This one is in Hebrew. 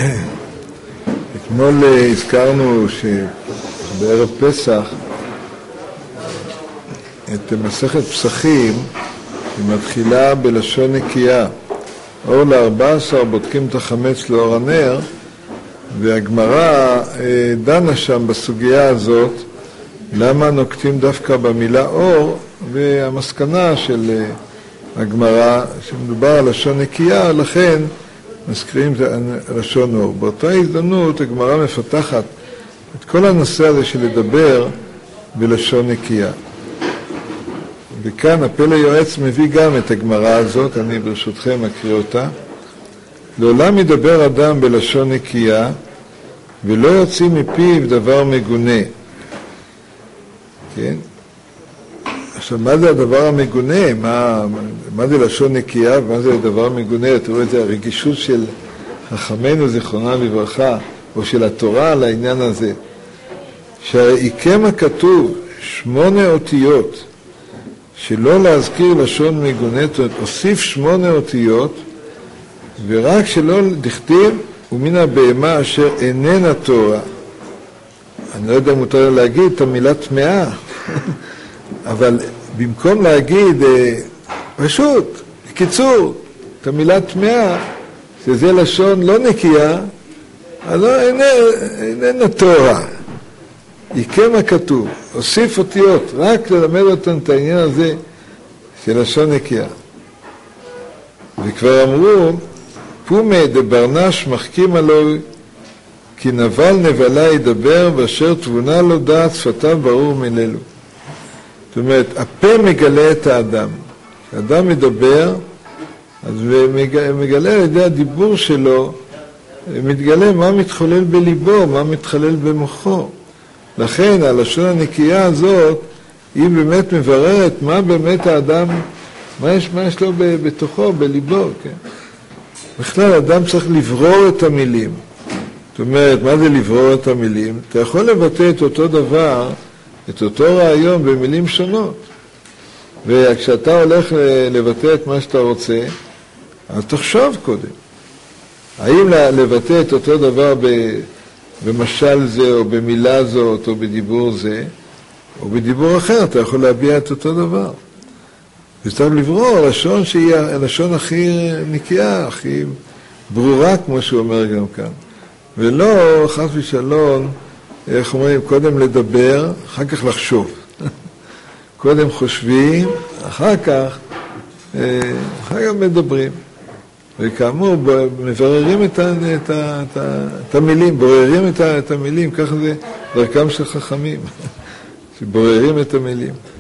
אתמול הזכרנו שבערב פסח את מסכת פסחים היא מתחילה בלשון נקייה. אור ל-14 בודקים את החמץ לאור הנר, והגמרא דנה שם בסוגיה הזאת למה נוקטים דווקא במילה אור, והמסקנה של הגמרא שמדובר על לשון נקייה, לכן מזכירים לשון אור. באותה הזדמנות הגמרא מפתחת את כל הנושא הזה של לדבר בלשון נקייה. וכאן הפלא יועץ מביא גם את הגמרא הזאת, אני ברשותכם אקריא אותה. לעולם ידבר אדם בלשון נקייה, ולא יוציא מפיו דבר מגונה. כן? עכשיו, מה זה הדבר המגונה? מה זה לשון נקייה ומה זה הדבר המגונה? תראו את זה, הרגישות של חכמינו זיכרונם לברכה, או של התורה על העניין הזה. שהעיקם הכתוב 8 אותיות, שלא להזכיר לשון מגונה, הוסיף 8 אותיות, ורק שלא דכתיב, ומן הבהמה אשר איננה תורה. אני לא יודע אם מותר להגיד את המילה טמאה, אבל במקום להגיד פשוט, בקיצור, את המילה טמאה, שזה לשון לא נקייה, אז איננה תורה. עיקם הכתוב, הוסיף אותיות, רק ללמד אותם את העניין הזה של לשון נקייה. וכבר אמרו, פומי דברנש מחכים עלוי, כי נבל נבלה ידבר, ואשר תבונה לו דעת שפתיו ברור מללו. זאת אומרת, הפה מגלה את האדם. האדם מדבר, אז מגלה על ידי הדיבור שלו, מתגלה מה מתחולל בליבו, מה מתחולל במוחו. לכן, הלשון הנקייה הזאת, היא באמת מבררת מה באמת האדם, מה יש לו בתוכו, בליבו, כן? בכלל, אדם צריך לברור את המילים. זאת אומרת, מה זה לברור את המילים? אתה יכול לבטא את אותו דבר, את אותו רעיון במילים שונות. וכשאתה הולך לבטא את מה שאתה רוצה, אז תחשוב קודם. האם לבטא את אותו דבר במשל זה, או במילה זאת, או בדיבור זה, או בדיבור אחר, אתה יכול להביע את אותו דבר. וצריך לברור לשון שהיא הלשון הכי נקייה, הכי ברורה, כמו שהוא אומר גם כאן. ולא, חס ושלום, איך אומרים, קודם לדבר, אחר כך לחשוב. קודם חושבים, אחר כך מדברים. וכאמור, מבררים את המילים, בוררים את המילים, ככה זה דרכם של חכמים, שבוררים את המילים.